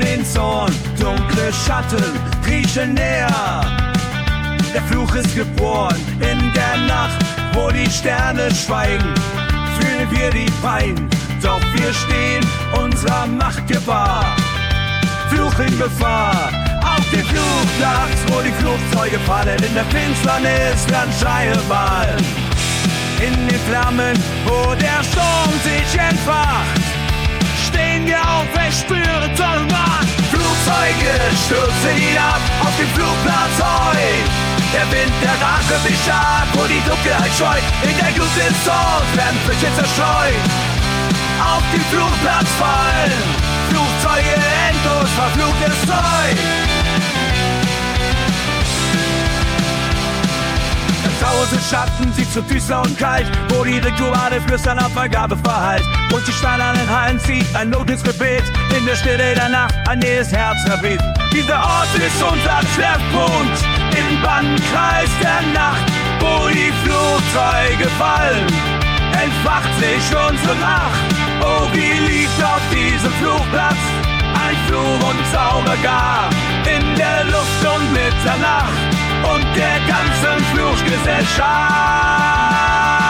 den Zorn, dunkle Schatten kriechen näher. Der Fluch ist geboren in der Nacht, wo die Sterne schweigen, fühlen wir die Pein, doch wir stehen unserer Macht gewahr. Fluch in Gefahr, auf dem Flugplatz, wo die Flugzeuge fallen, in der Finsternis Landschreie wallen. In den Flammen, wo der Sturm sich entfacht, stehen wir auf, ich spüre tolle Macht. Flugzeuge stürzen hinab auf den Flugplatz heut. Der Wind, der Rache beschart, wo die Dunkelheit scheut. In der Glut des Zorns werden Fische zerstreut. Auf den Flugplatz fallen Flugzeuge endlos, verfluchtes Zeug. Tausend Schatten, sie zu düster und kalt, wo die Rituale flüstern auf Vergabe verhallt. Und die steinernen Hallen zieht ein Notensgebet, in der Stille der Nacht ein jähes Herz erbebt. Dieser Ort ist unser Treffpunkt, im Bandenkreis der Nacht, wo die Flugzeuge fallen, entfacht sich unsere Macht. Oh, wie liegt auf diesem Flugplatz ein Fluch und Zauber gar, in der Luft und Mitternacht und der ganzen Fluchgesellschaft.